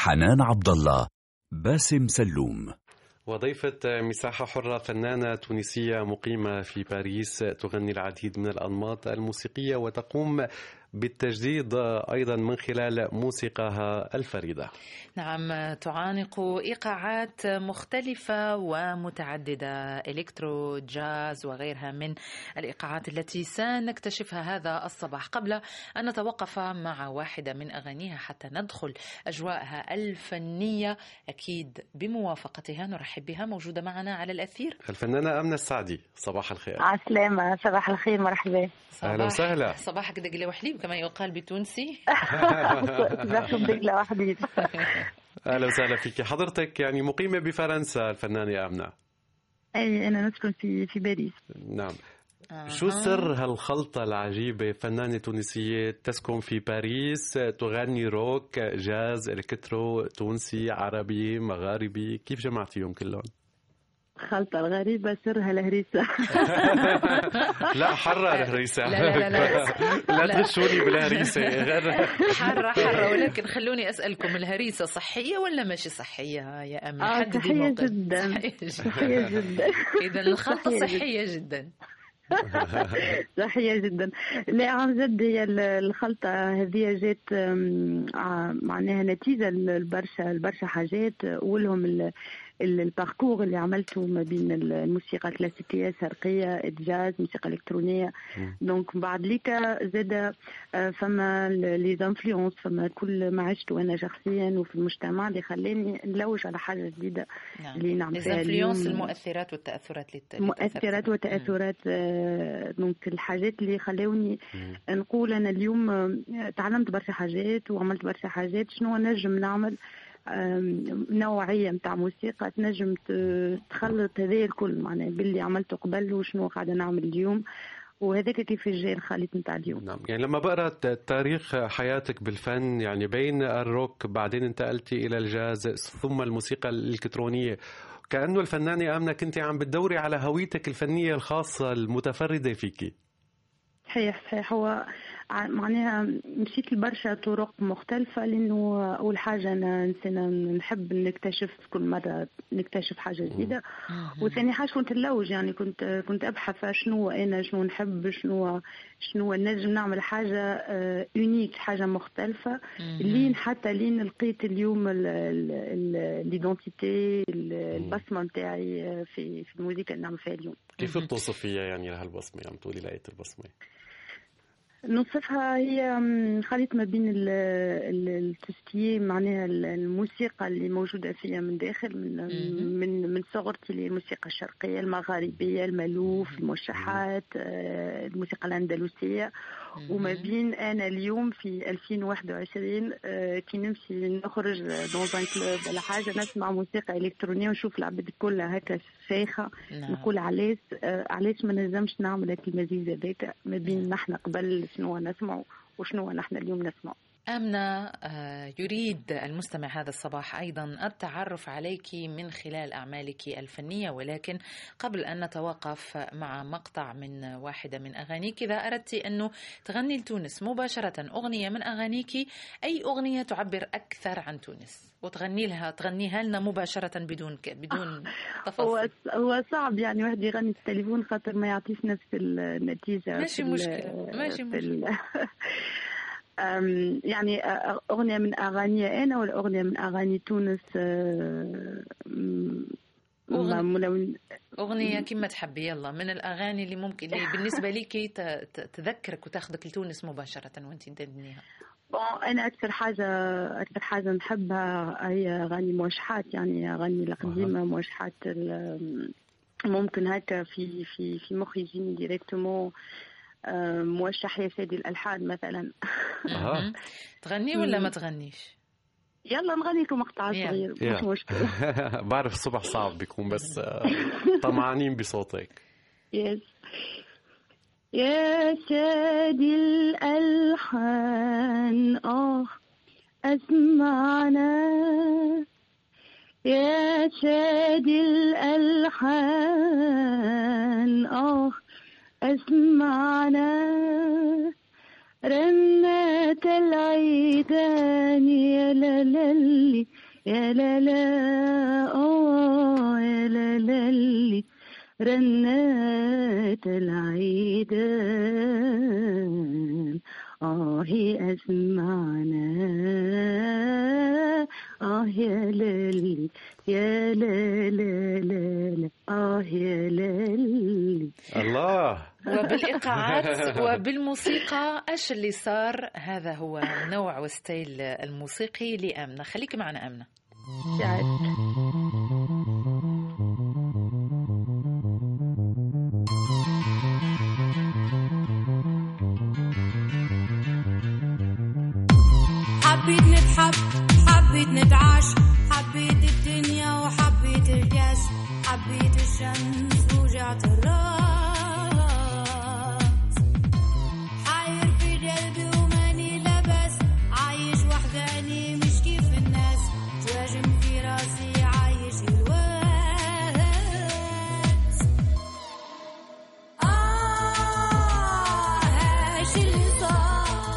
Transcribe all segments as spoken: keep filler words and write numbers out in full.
حنان عبد الله، باسم سلوم. وضيفة مساحة حرة فنانة تونسية مقيمة في باريس، تغني العديد من الأنماط الموسيقية وتقوم بالتجديد أيضا من خلال موسيقاها الفريدة. نعم، تعانق إيقاعات مختلفة ومتعددة، إلكترو، جاز وغيرها من الإيقاعات التي سنكتشفها هذا الصباح. قبل أن نتوقف مع واحدة من أغانيها حتى ندخل أجواءها الفنية أكيد بموافقتها، نرحب بها، موجودة معنا على الأثير الفنانة آمنة السعدي. صباح الخير. عسلامة، صباح الخير، مرحبا. أهلا وسهلا. صباحك دقلة وحليب كما يقال بالتونسي. دقلة وحليب. أهلا وسهلا فيك. حضرتك يعني مقيمة بفرنسا الفنانة آمنة؟ أي، أنا نسكن في في باريس. نعم. آه. شو سر هالخلطة العجيبة؟ فنانة تونسية تسكن في باريس، تغني روك، جاز، إلكترو، تونسي، عربي، مغاربي، كيف جمعتيهم كلهم؟ خلطة الغريبة سرها الهريسة. لا حرة الهريسة. لا لا لا لا تغشوني بالهريسة. حرة حرة، ولكن خلوني أسألكم، الهريسة صحية ولا ماشي صحية يا أمل؟ آه صحية جدا. صحية جدا. إذا الخلطة صحية جدا. صحية جدا. لا عن جد، هي الخلطة هذه جات معناها نتيجة البرشا البرشا حاجات، ولهم الباركور اللي عملته ما بين الموسيقى الكلاسيكية الشرقية، الجاز، موسيقى إلكترونية. دونك بعد ليك زاد فما لي زانفلونس، فما كل ما عشت وانا شخصيا وفي المجتمع اللي خلاني نلوج على حاجة جديدة. نعم. اللي نعمل فيها اليوم المؤثرات والتأثرات مؤثرات وتأثرات. دونك الحاجات اللي خلوني نقول أنا اليوم تعلمت برشا حاجات وعملت برشا حاجات. شنو نجم نعمل نوعية متاع موسيقى تنجم تخلط هذا الكل معناه باللي عملته قبل وشنو قاعدة نعمل اليوم، وهذاك كيف جاي الخليط متاع اليوم. نعم. يعني لما بقرأ تاريخ حياتك بالفن، يعني بين الروك بعدين انتقلتي إلى الجاز ثم الموسيقى الإلكترونية، كأنه الفنانة آمنة كنتي عم بتدوري على هويتك الفنية الخاصة المتفردة فيكي. صحيح صحيح. هو معناها مشيت لبرشا طرق مختلفة، لأنه أول حاجة أنا إنسانة نحب نكتشف كل مرة نكتشف حاجة جديدة، وثاني حاجة كنت نلوج، يعني كنت كنت أبحث شنو أنا شنو نحب شنو شنو نجم نعمل حاجة يونيك، حاجة مختلفة، لين حتى لين لقيت اليوم الإيدنتيتي البصمة متاعي في في الموسيقى اللي نعمل فيها اليوم. كيف بتوصفيها يعني لهالبصمة؟ عم تقولي لقيت البصمة. نوصفها هي خليط ما بين التستيه، معناها الموسيقى اللي موجودة فيها من داخل، من من من صغرتي للموسيقى الشرقية المغاربية، الملوف، الموشحات، الموسيقى الأندلسية، وما بين أنا اليوم في ألفين وواحد وعشرين كي نمشي نخرج دون كلوب ولا حاجة نسمع موسيقى إلكترونية ونشوف العباد كلها هكا شيخة، نقول علاش علاش ما نجمش نعمل هاك المزيج هذاك ما بين نحن قبل شنو نسمع وشنو نحن اليوم نسمع. آمنة، يريد المستمع هذا الصباح أيضا التعرف عليك من خلال أعمالك الفنية، ولكن قبل أن نتوقف مع مقطع من واحدة من أغانيك، إذا أردت أنه تغني لتونس مباشرة أغنية من أغانيك، أي أغنية تعبر أكثر عن تونس وتغني لها تغنيها لنا مباشرة بدون بدون تفاصيل؟ هو صعب يعني واحد يغني في التليفون خاطر ما يعطيش نفس النتيجة. ماشي مشكلة ماشي مشكلة. يعني أغنية من أغاني أنا ولا أغنية من أغاني تونس؟ أغنية, أغنية كما تحبي، يلا من الأغاني اللي ممكن اللي بالنسبة لك تذكرك وتاخذك لتونس مباشرة وانت تغنيها. أنا أكثر حاجة أكثر حاجة نحبها هي أغاني موشحات، يعني أغاني القديمة، موشحات ممكن هكا في في في مخي يجيني ديريكتومون موشح يا سيدي الألحان مثلا. أه. تغني ولا ما تغنيش؟ يلا نغني لكم مقطع صغير مش مشكلة. بعرف الصبح صعب بيكون بس طمعانين بصوتك. يس. يا سيدي الألحان آه أسمعنا، يا سيدي الألحان آه أسمعنا، رنة العيدان يا لا للي يا لا لا آه يا لا للي رنات العيدان آه أسمعنا آه يا للي يا لا لا لا آه يا للي. الله. وبالإيقاعات وبالموسيقى إيش اللي صار؟ هذا هو نوع وستايل الموسيقي لآمنة. خليك معنا آمنة. حبيت نتحب حبيت نتعاش حبيت الدنيا وحبيت الكاس حبيت الشمس وجعت الراس حاير في قلبي وماني لبس عايش وحداني مش كيف الناس تواجم في راسي عايش الواس. آه هاش اللي صار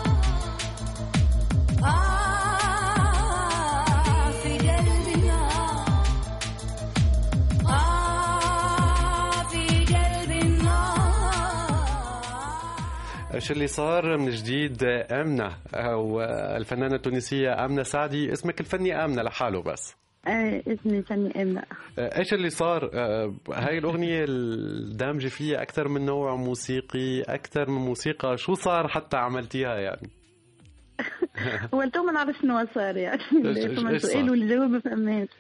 ايش اللي صار من جديد؟ آمنة او الفنانة التونسية آمنة سعدي. اسمك الفني آمنة لحاله بس؟ آه اسمي فني آمنة. ايش اللي صار؟ آه هاي الأغنية الدامجة فيها أكثر من نوع موسيقي، أكثر من موسيقى، شو صار حتى عملتيها يعني؟ هو انتم ما نعرف شنو صار يعني. ثم السؤال والجواب ما فهمناش.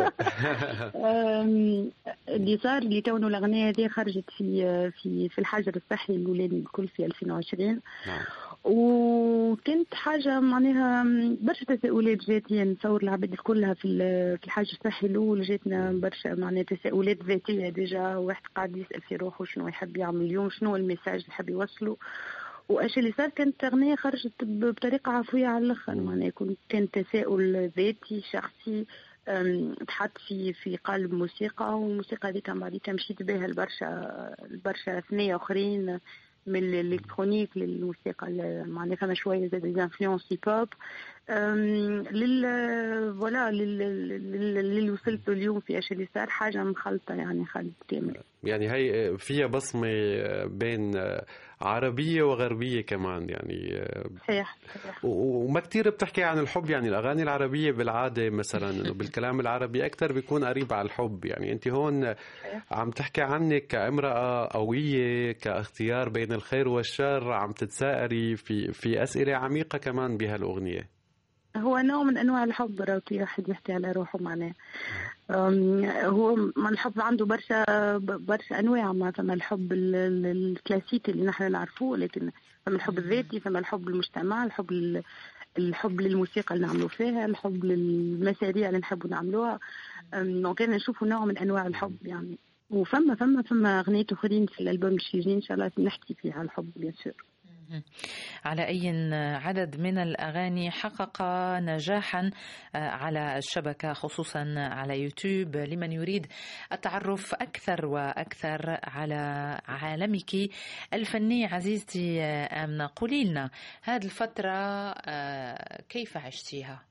اللي صار اللي كونه الاغنيه هذه خرجت في في في الحجر الصحي الاولاني الكل في ألفين وعشرين. وكانت حاجه معناها برشا تساؤلات جاتني، نتصور العباد كلها في في الحجر الصحي الاول جاتنا برشا معناها تساؤلات ذاتيه. ديجا واحد قاعد يسال في روحه شنو يحب يعمل اليوم، شنو الميساج اللي يحب يوصله. واش اللي صار كانت اغنيه خرجت بطريقه عفويه على الاخر، معناها كان تساؤل ذاتي شخصي تحط في في قالب موسيقى، والموسيقى هذيك بعد مشيت بها البرشا البرشا ثنيه اخرين من الالكترونيك للموسيقى معناها فما شويه زاد انفلونس هيب هوب لل فوالا اللي وصلت اليوم في ايش اللي صار حاجه مخلطه يعني خلط كامل. يعني هي فيها بصمه بين عربيه وغربيه كمان يعني. صحيح صحيح. وما كتير بتحكي عن الحب، يعني الاغاني العربيه بالعاده مثلا بالكلام العربي اكثر بيكون قريب على الحب. يعني انت هون عم تحكي عنك كامراه قويه، كاختيار بين الخير والشر، عم تتسائري في في اسئله عميقه كمان بهالاغنيه. هو نوع من انواع الحب، راكي واحد يحكي على روحه معناه. هو الحب عنده برشا برشا انواع، مثلا الحب الكلاسيكي اللي نحن نعرفوه، لكن فما الحب الذاتي، فما الحب للمجتمع، الحب الحب للموسيقى اللي نعملوا فيها، الحب للمشاريع اللي نحبوا نعملوها. دونك انا نشوفوا نوع من انواع الحب يعني. وفما فما فما اغنيات اخرين في الالبوم الشيجين ان شاء الله نحكي فيها على الحب بيان سور. على أي عدد من الأغاني حقق نجاحا على الشبكة خصوصا على يوتيوب؟ لمن يريد التعرف أكثر وأكثر على عالمك الفني عزيزتي آمنة، قولي لنا هذه الفترة كيف عشتيها؟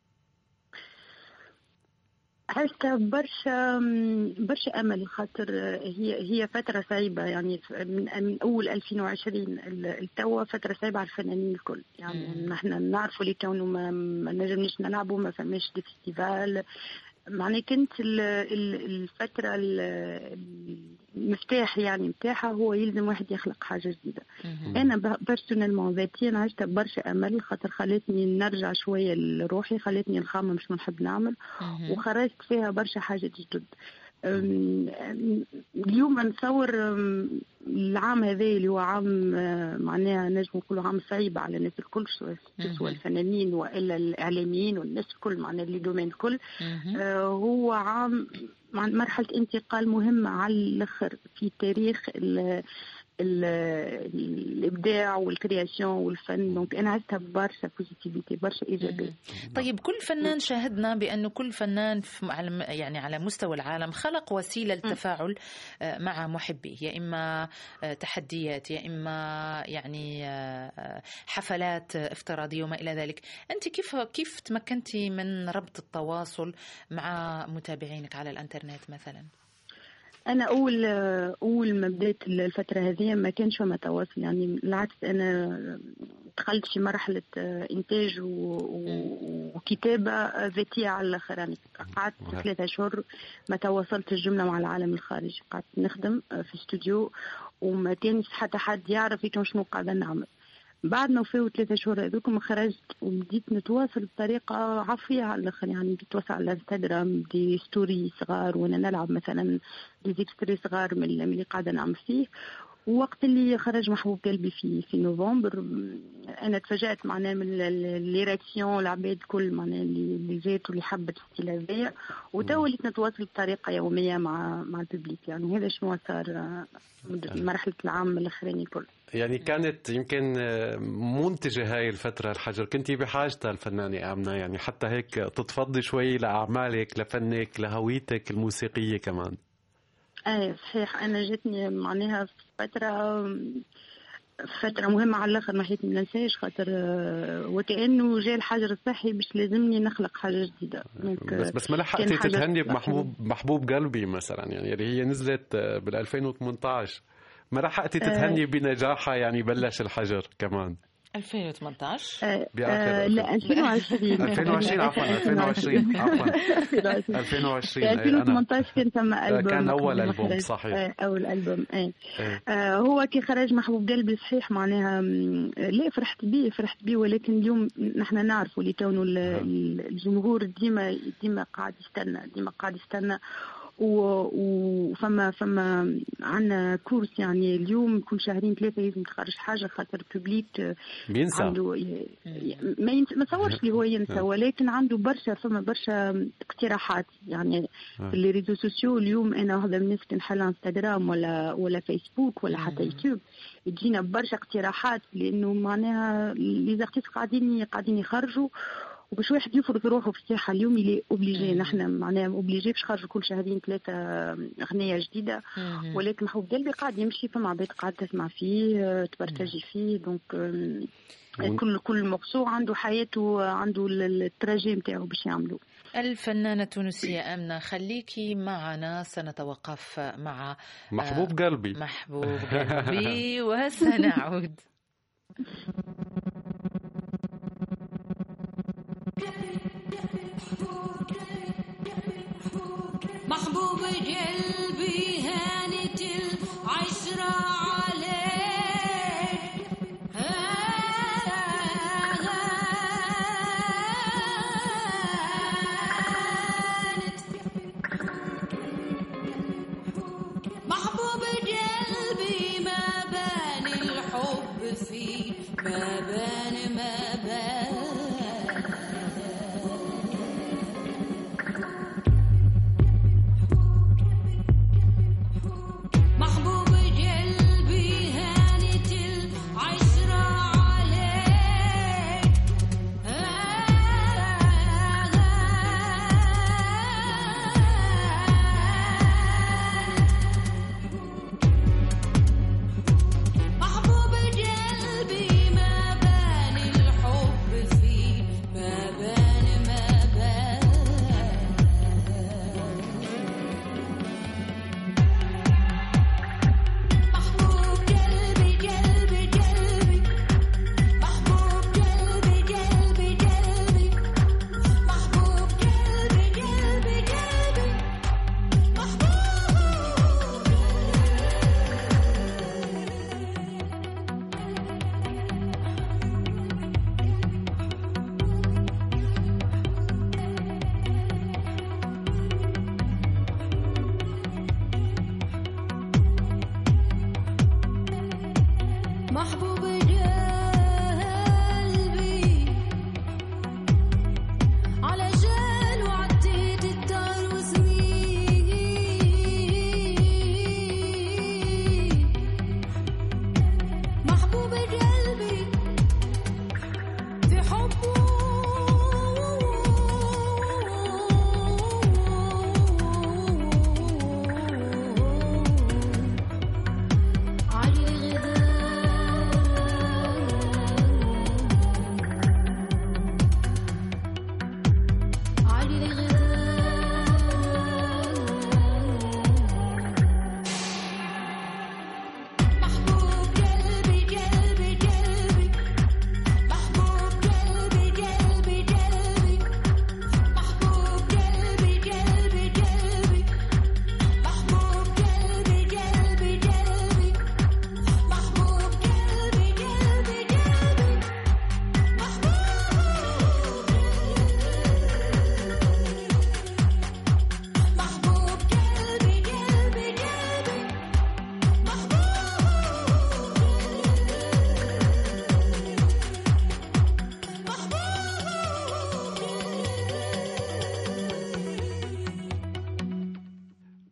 عشت برشا برشا امل، خاطر هي هي فتره صعيبه يعني من, من اول ألفين وعشرين التوا فتره صعيبه على الفنانين الكل يعني. نحن نعرفوا اللي كانوا ما, ما نجمناش نلعبوا، ما فماش دي فيستيفال معناه. كنت الفتره المفتاح يعني متاعها هو يلزم واحد يخلق حاجه جديده. انا بيرسونيلمون ذاتيا عشت برشا امل، خاطر خلتني نرجع شويه لروحي، خلتني نخمم شنو نحب نعمل، وخرجت فيها برشا حاجات جدد. اليوم نصور العام هذا اللي هو عام معناها نجم نقولوا عام صعيب على الناس الكل، سواء الفنانين والا الاعلاميين والناس الكل معناها اللي دومين الكل. هو عام مرحله انتقال مهمه على الاخر في تاريخ الابداع والكرياسيون والفن. دونك انا عشتها برشا بوزيتيفيتي برشا ايجابيه. طيب كل فنان شاهدنا بانه كل فنان يعني على مستوى العالم خلق وسيله للتفاعل مع محبيه، يا اما تحديات يا اما يعني حفلات افتراضيه وما الى ذلك. انت كيف كيف تمكنتي من ربط التواصل مع متابعينك على الانترنت مثلا؟ أنا أول أول ما بدأت الفترة هذه ما كانش فما تواصل، يعني بالعكس أنا دخلت في مرحلة إنتاج وكتابة ذاتية على الآخر. يعني قعدت ثلاثة أشهر ما تواصلت الجملة مع العالم الخارجي، قعدت نخدم في استوديو وما كانش حتى حد يعرف كان شنو قاعدة نعمل. بعد ما وفاو ثلاثة شهور هذوكم خرجت وبديت نتواصل بطريقة عفوية على الآخر، يعني بديت نتواصل على الانستغرام دي ستوري صغار وأنا نلعب مثلا دي زيكستري صغار من اللي قاعدة نعمل فيه. ووقت اللي خرج محبوب قلبي في في نوفمبر أنا تفاجأت معناه من الرياكسيون العباد كل معناه اللي جات واللي حبت الستيل هذايا، وتوليت نتواصل بطريقة يومية مع مع الببليك. يعني هذا شنو صار مرحلة العام الأخراني كله. يعني كانت يمكن منتجة هاي الفترة الحجر، كنتي بحاجتها الفنانة آمنة، يعني حتى هيك تتفضي شوي لأعمالك لفنك لهويتك الموسيقية كمان. ايه صحيح، انا جتني معناها في فترة فترة مهمة على الآخر ما حيت مننساش، خاطر وكأنه جاء الحجر الصحي باش لازمني نخلق حاجة جديدة. بس بس ما لحقتي تتهني بمحبوب محبوب قلبي مثلا، يعني اللي هي نزلت بال ألفين وثمانية عشر، ما لحقتي تتهني بنجاحها يعني بلش الحجر كمان ألفين وثمانية عشر آه آه لا ألفين وعشرين ألفين وعشرين عفوا ألفين وعشرين عفوا ألفين وعشرين ألفين وثمانية عشر كان ثم ألبوم، كان أول ألبوم صحيح آه أول ألبوم ايه. آه هو كي خرج محبوب قلبي صحيح معناها لا فرحت بيه فرحت بيه ولكن اليوم نحن نعرفوا اللي كانوا الجمهور ديما ديما قاعد يستنى ديما قاعد يستنى وفما فما عندنا كورس. يعني اليوم كل شهرين ثلاثة لازم تخرج حاجة خاطر الببليك بينسى عنده ي... ما ينسى ما صورش اللي هو ينسى، ولكن عنده برشا فما برشا اقتراحات. يعني في اللي ريزو سوسيو اليوم أنا واحدة من الناس كنحل انستغرام ولا ولا فيسبوك ولا حتى يوتيوب تجينا برشا اقتراحات، لأنه معناها لي زارتيست قاعدين قاعدين يخرجوا وباش واحد يفرض روحه في الساحه اليوم اللي اوبليجي. نحن معناها اوبليجي باش خرجوا كل شهرين ثلاثه اغنيه جديده، ولكن محبوب قلبي قاعد يمشي فما عباد قاعد تسمع فيه تبرتاجي فيه. دونك كل كل مقصود عنده حياته عنده التراجي نتاعو باش يعملوا. الفنانة التونسية آمنة خليكي معنا، سنتوقف مع محبوب قلبي محبوب قلبي وسنعود. محبوب قلبي هانت العشرة عليك، هانت محبوب قلبي ما بان الحب فيه ما بان ما بان محبوب قلبي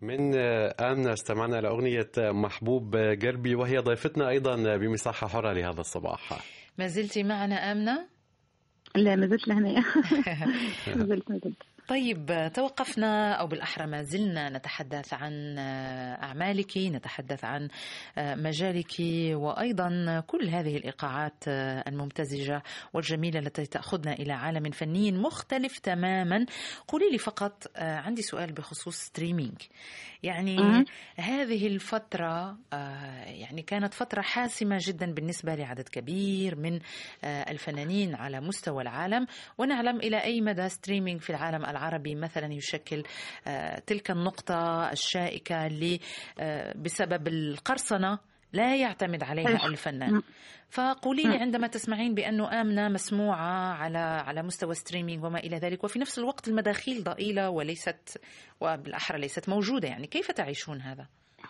من آمنة استمعنا لأغنية محبوب قلبي، وهي ضيفتنا أيضا بمساحة حرة لهذا الصباح. ما زلتي معنا آمنة؟ لا ما زلت لهنا. ما زلت ما زلت. طيب توقفنا أو بالأحرى ما زلنا نتحدث عن أعمالك، نتحدث عن مجالك، وأيضا كل هذه الإيقاعات الممتزجة والجميلة التي تأخذنا إلى عالم فني مختلف تماما. قولي لي فقط، عندي سؤال بخصوص ستريمينج. يعني أه. هذه الفترة يعني كانت فترة حاسمة جدا بالنسبة لعدد كبير من الفنانين على مستوى العالم، ونعلم إلى أي مدى ستريمينج في العالم العربي مثلا يشكل تلك النقطة الشائكة اللي بسبب القرصنة لا يعتمد عليها الفنان. فقولي لي عندما تسمعين بأنه آمنة مسموعة على على مستوى ستريمينج وما إلى ذلك، وفي نفس الوقت المداخيل ضئيلة وليست وبالأحرى ليست موجودة، يعني كيف تعيشون هذا؟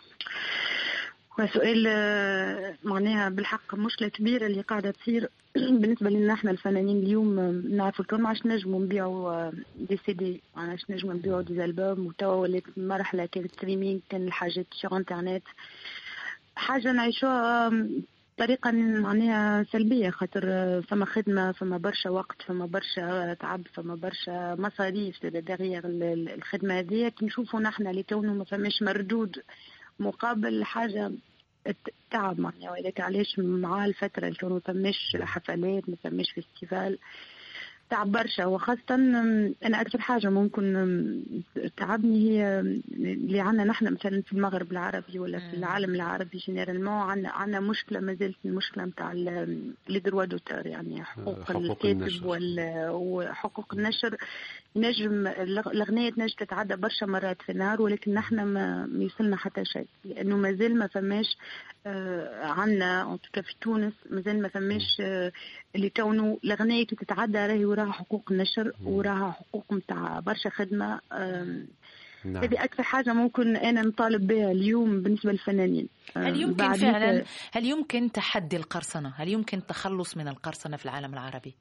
سؤال معناها بالحق مشكلة كبيرة اللي قاعدة تصير بالنسبة لنا احنا الفنانين اليوم. نعرفوا الكل ما عادش نجموا نبيعوا دي سي دي، ما عادش نجموا نبيعوا دي ألبوم، وتوا ولات مرحلة كان ستريمينج، كان الحاجات في انترنت، حاجة نعيشوها طريقة معناها سلبية، خاطر فما خدمة، فما برشا وقت، فما برشا تعب، فما برشا مصاريف داغيغ الخدمة هذه. كي نشوفوا نحن اللي كونه ما فماش مردود مقابل حاجة تعب معناها، ولكن علاش مع الفترة اللي كانوا فماش حفلات، ما فماش فيستيفال، تعب برشا. وخاصة أنا أكثر حاجة ممكن تعبني هي اللي عنا نحن مثلا في المغرب العربي ولا في العالم العربي جينيرالمون، عنا عنا مشكلة ما زالت المشكلة متاع لي دروا دوتور، يعني حقوق الكاتب وحقوق النشر. نجم الأغنية تنجم تتعدى برشا مرات في النهار، ولكن نحن ما يوصلنا حتى شيء، لأنه ما زال ما فماش آه عنا في تونس، ما زال ما فماش آه اللي كونه الأغنية تتعدى راهي وراها حقوق النشر وراها حقوق متاع برشا خدمة. آه نعم. هذه أكثر حاجة ممكن أنا نطالب بها اليوم بالنسبة للفنانين. هل يمكن فعلا هل يمكن تحدي القرصنة؟ هل يمكن التخلص من القرصنة في العالم العربي؟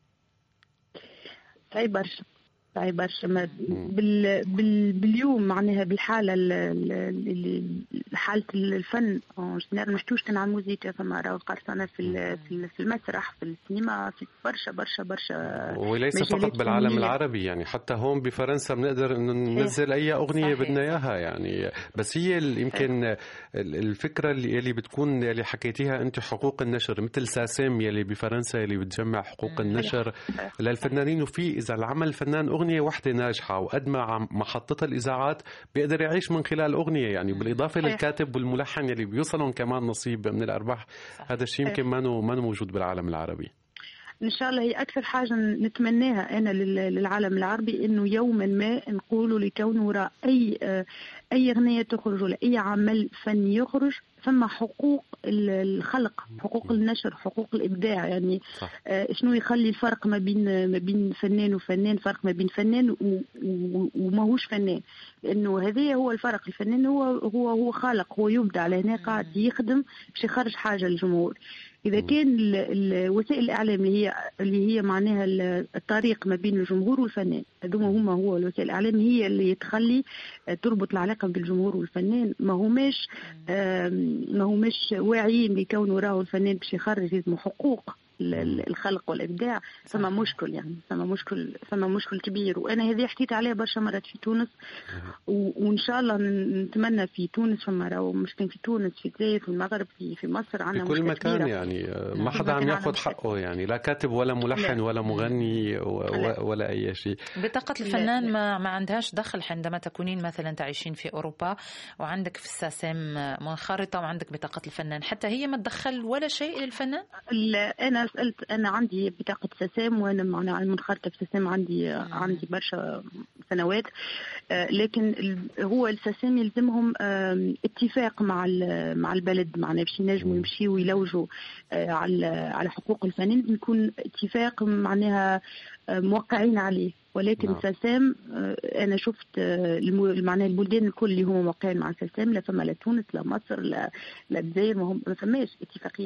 أي برشا أي برشا بال بال باليوم معناها بالحالة اللي حالة الفن جنرال محتوش كان على الموسيقى، فما راهو قرصنة في في المسرح، في السينما، في برشا برشا برشا، وليس فقط بالعالم فنية. العربي يعني حتى هون بفرنسا بنقدر إنه ننزل أي أغنية بدنا إياها يعني. بس هي يمكن الفكرة اللي اللي بتكون اللي حكيتيها أنت، حقوق النشر مثل ساسيم يلي بفرنسا اللي بتجمع حقوق النشر للفنانين، وفي إذا العمل الفنان أغنية واحدة ناجحة وقد ما محطتها الإذاعات بيقدر يعيش من خلال أغنية يعني، بالإضافة للكاتب والملحن اللي بيوصلون كمان نصيب من الأرباح. هذا الشيء يمكن ما ما موجود بالعالم العربي. إن شاء الله هي أكثر حاجة نتمناها أنا للعالم العربي، إنه يوما ما نقولوا لكون وراء أي أي أغنية تخرج ولا أي عمل فني يخرج ثم حقوق الخلق، حقوق النشر، حقوق الإبداع. يعني آه شنو يخلي الفرق ما بين ما بين فنان وفنان، فرق ما بين فنان وما هوش فنان، لأنه هذا هو الفرق. الفنان هو هو هو خالق، هو يبدع، لهنا قاعد يخدم باش يخرج حاجة للجمهور. إذا كان وسائل الإعلام اللي هي اللي هي معناها الطريق ما بين الجمهور والفنان، هذوما هما هو وسائل الإعلام هي اللي تخلي تربط العلاقة بالجمهور والفنان. ما هماش ما هماش واعيين بكونه راهو الفنان باش يخرج لازم حقوق الخلق والإبداع. فما مشكل يعني فما مشكل فما مشكل كبير، وأنا هذه حكيت عليها برشا مرات في تونس، وإن شاء الله نتمنى في تونس. فما راهو مشكل في تونس، في الجزائر، في المغرب، في في مصر، عندنا في كل مكان يعني ما حدا عم ياخذ حقه يعني، لا كاتب ولا ملحن لا. ولا مغني ولا, ولا أي شيء. بطاقة الفنان ما ما عندهاش دخل عندما تكونين مثلا تعيشين في أوروبا وعندك في الساسم منخرطة وعندك بطاقة الفنان، حتى هي ما تدخل ولا شيء للفنان؟ لا أنا سألت، أنا عندي بطاقة ساسام وأنا معنا منخرطة في ساسام، عندي مم. عندي برشا سنوات، لكن هو الساسام يلزمهم اتفاق مع مع البلد، معنا باش ينجموا يمشيوا ويلوجوا على على حقوق الفنان، يكون اتفاق معناها موقعين عليه. ولكن نعم. ساسام أنا شفت معناها البلدان الكل اللي هم موقعين مع ساسام، لا فما لا تونس لا مصر لا لا الجزائر، ما هم ما فماش اتفاقيات.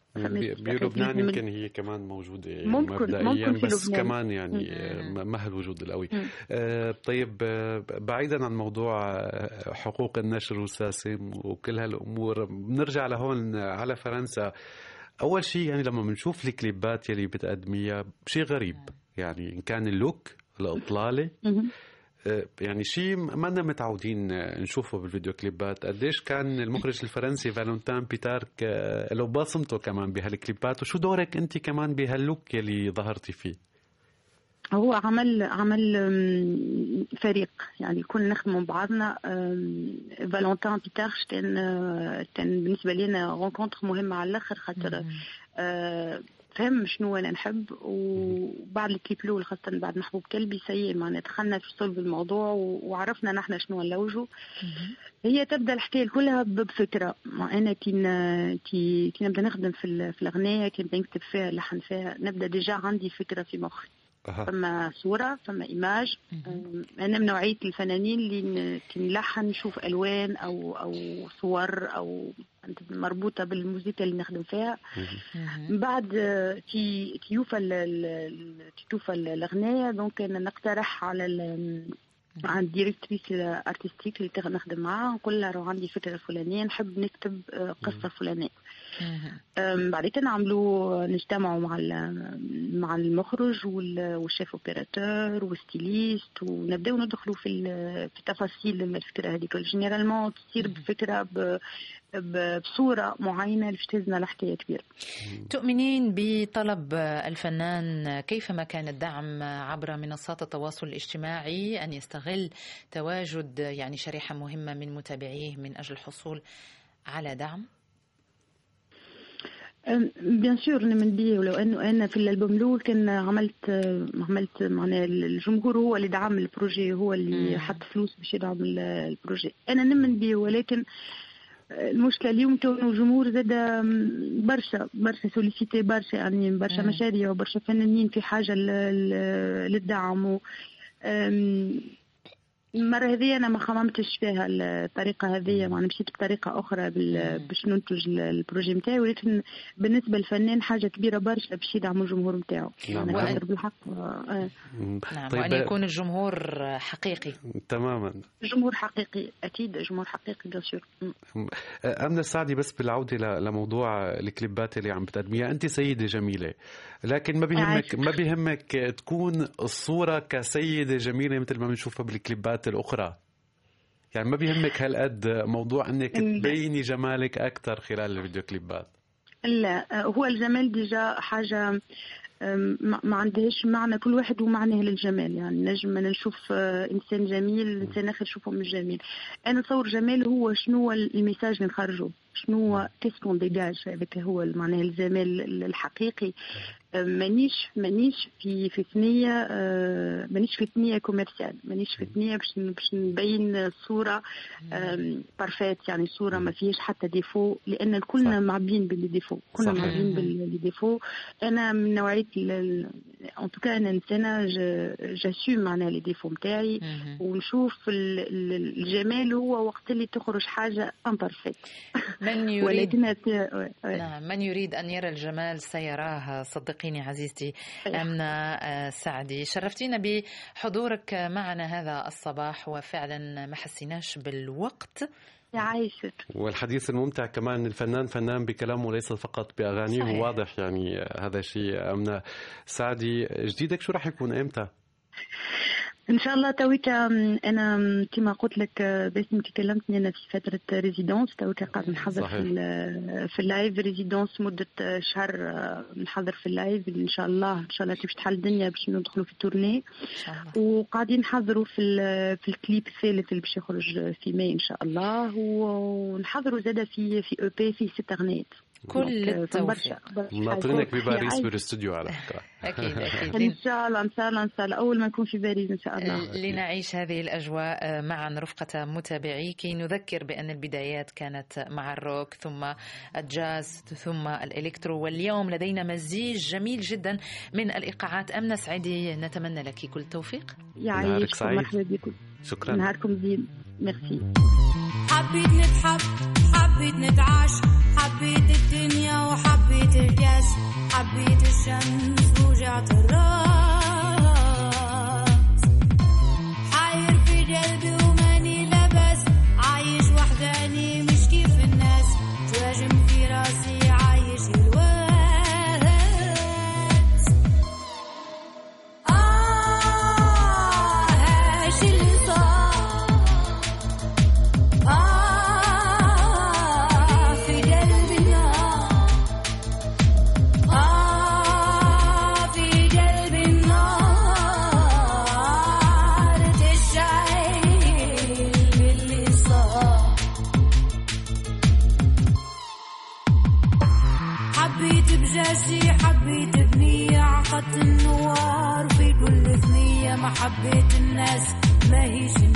بلبنان يمكن هي كمان موجودة يعني ممكن مبدئيا، ممكن بس لبنان. كمان يعني ما هالوجود القوي. آه طيب آه بعيدا عن موضوع حقوق النشر والساسم وكل هالأمور، بنرجع لهون على فرنسا. أول شيء يعني لما بنشوف الكليبات يلي بتقدميها شيء غريب، يعني إن كان اللوك الإطلالة يعني شيء ما لنا متعودين نشوفه بالفيديو كليبات. قديش كان المخرج الفرنسي فالنتين بيتارك له بصمته كمان بهالكليبات، وشو دورك أنت كمان بهاللوك يلي ظهرتي فيه؟ هو عمل عمل فريق، يعني كنا نخدموا بعضنا. فالنتين بيتارك كان كان بالنسبة لنا رونكونتر مهمة على الآخر، خاطر فهم شنو انا نحب. وبعد الكليب الاول خاصه بعد محبوب كلبي سيء معنا دخلنا في صلب الموضوع وعرفنا نحن شنو نلوجوا. هي تبدا الحكايه كلها بفكره. انا كي كي كي نبدا نخدم في في الاغنيه، كي نبدا نكتب فيها لحن فيها، نبدا ديجا عندي فكره في مخي. فما صوره، فما ايماج. انا من نوعيه الفنانين اللي كي نلحن نشوف الوان او او صور او مربوطه بالموسيقى اللي نخدم فيها. من بعد كي يوفى توفى الاغنيه، دونك انا نقترح على عن ديريكتريس ارتستيك اللي نخدم معاها، نقول لها راه عندي فكره فلانيه نحب نكتب قصه فلانيه. بعد كده نعملوا نجتمعوا مع مع المخرج والشيف اوبيراتور والستيليست، ونبداو ندخلوا في في تفاصيل الفكره هذيك. جينيرالمون تصير بفكره بصوره معينه اللي تهزنا لحكايه كبيره. تؤمنين بطلب الفنان كيفما كان الدعم عبر منصات التواصل الاجتماعي أن يستغل تواجد يعني شريحه مهمه من متابعيه من اجل الحصول على دعم؟ بيان سور نمن بيه، ولو انه انا في الالبوم الاول كان عملت عملت معناها الجمهور هو اللي دعم البروجي، هو اللي مم. حط فلوس باش يدعم البروجي. انا نمن بيه، ولكن المشكله اليوم كونه الجمهور زاد برشا برشا سوليسيتي برشا، يعني برشا مشاريع وبرشا فنانين في حاجه للدعم. و المرة هذه أنا ما خممتش فيها الطريقة هذه، يعني مشيت بطريقة أخرى باش ننتج البروجي متاعي، ولكن بالنسبة للفنان حاجة كبيرة برشا باش يدعموا الجمهور متاعه. نعم. أنا أقدر بالحق. آه. نعم. طيب وأن يكون الجمهور حقيقي. تماما. جمهور حقيقي أكيد، جمهور حقيقي بيان. أمنة السعدي، بس بالعودة لموضوع الكليبات اللي عم بتقدميها، أنت سيدة جميلة، لكن ما بيهمك ما بيهمك تكون الصورة كسيدة جميلة مثل ما بنشوفها بالكليبات الأخرى؟ يعني ما بيهمك هالقد موضوع أنك تبيني جمالك أكثر خلال الفيديو كليبات؟ لا، هو الجمال ديجا حاجة ما عندهاش معنى، كل واحد ومعناه للجمال. يعني نجم نشوف إنسان جميل، إنسان آخر شوفه مش جميل. أنا أتصور جمال هو شنو الميساج اللي نخرجه، شنو كيسكون ديجاج، هذاك هو معناه الجمال الحقيقي. مانيش مانيش في في ثنيه مانيش في ثنيه كوميرسيال، مانيش في ثنيه باش باش نبين صوره بارفيت، يعني صوره ما فيهاش حتى ديفو، لان كلنا معبين بالديفو، كلنا معبين بالديفو. انا من نوعيه ان توكا انا انسانه جاسوم معناها لي ديفو نتاعي، ونشوف الجمال هو وقت اللي تخرج حاجه امبارفيت. من يريد ولكن نعم من يريد ان يرى الجمال سيراه. صدقيني عزيزتي أمنة سعدي، شرفتينا بحضورك معنا هذا الصباح، وفعلا ما حسيناش بالوقت. يعيشك. والحديث الممتع كمان، الفنان فنان بكلامه ليس فقط بأغانيه، واضح يعني هذا شيء. أمنة سعدي، جديدك شو راح يكون إمتى؟ ان شاء الله تويكا. انا كما قلت لك باسم تكلمتني انا في فتره ريزيدونس، تويكا قاعد نحضر في في اللايف ريزيدونس مده شهر، نحضر في اللايف ان شاء الله. ان شاء الله باش تحل الدنيا باش ندخلوا في التورني، وقاعدين نحضروا في في الكليب الثالث اللي باش يخرج في ماي ان شاء الله، ونحضروا زاده في في او بي في ست اغنيات. كل التوفيق. ناطرينك بباريس بالاستوديو على فكرة. أكيد أكيد. إن شاء الله إن شاء الله إن شاء الله أول ما نكون في باريس إن شاء الله. لنعيش هذه الأجواء معا رفقة متابعيك. نذكر بأن البدايات كانت مع الروك، ثم الجاز، ثم الإلكترو، واليوم لدينا مزيج جميل جدا من الإيقاعات. أمنة سعيدي، نتمنى لك كل التوفيق. يعيشكم، مرحبا بكم. شكرا. نهاركم زين. ميرسي. حبيت نتحب حب حبيت نتعاش، حبيت الدنيا وحبيت الكاس، حبيت الشمس وجعت الراس. حاير في قلبي وماني لبس، عايش وحداني مش كيف الناس، تواجم في راسي عايش الواس. حبيت بنية عقدت النوار في كل ثنية، ما حبيت الناس ما هيش